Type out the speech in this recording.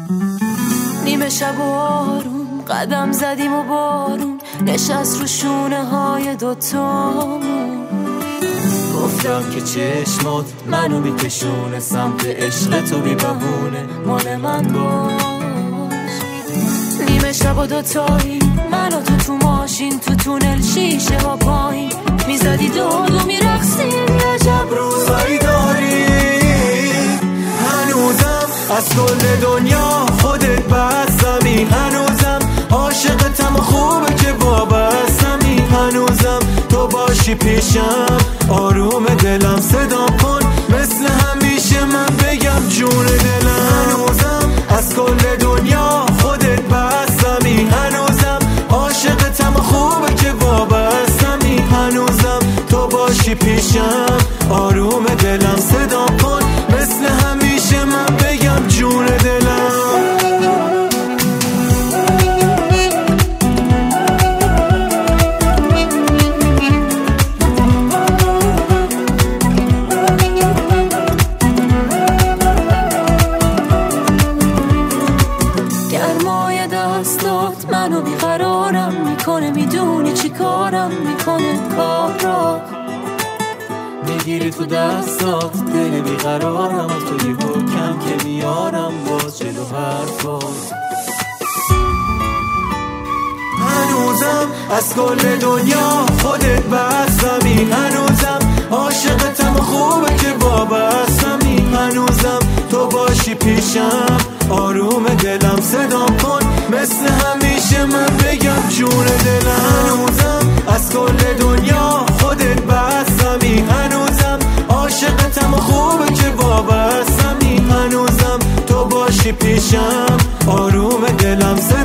نیمه شب و آروم قدم زدیم و بارون نشست رو شونه های دوتامون. گفتم که چشمات منو میکشونه سمت عشق تو بی بهونه، مال من باش. نیمه شب و دوتایی من و تو ماشین تو تونل شیشه ها پایین میزدی داد و میرقصیم. عجب روزایی داری هنوزم از کل دنیا خودت بستمی، هنوزم عاشقتم و خوبه که وابستمی، هنوزم تو باشی پیشم آروم دلم صدا کن مثل همیشه من بگم جون دلم. هنوزم از کل دنیا خودت بستمی، هنوزم عاشقتم و خوبه که وابستمی، هنوزم تو باشی پیشم آروم دلم صدا کن مثل همیشه من بگم جون دلم. گرمای دستات منو بیقرارم میکنه، میدونی چی کارم میکنه کارا. میگیری تو دستات دل بیقرارم و توی حکم که میارم باز جلو حرفات. هنوزم از کل دنیا خودت بستمی، هنوزم عاشقتم و خوبه که وابستمی، هنوزم تو باشی پیشم آروم دلم صدا کن مثل همیشه من بگم جون دلم. هنوزم از کل دنیا خودت بستمی، هنوزم عاشقتم و خوبه که وابستمی، هنوزم تو باشی پیشم آروم دلم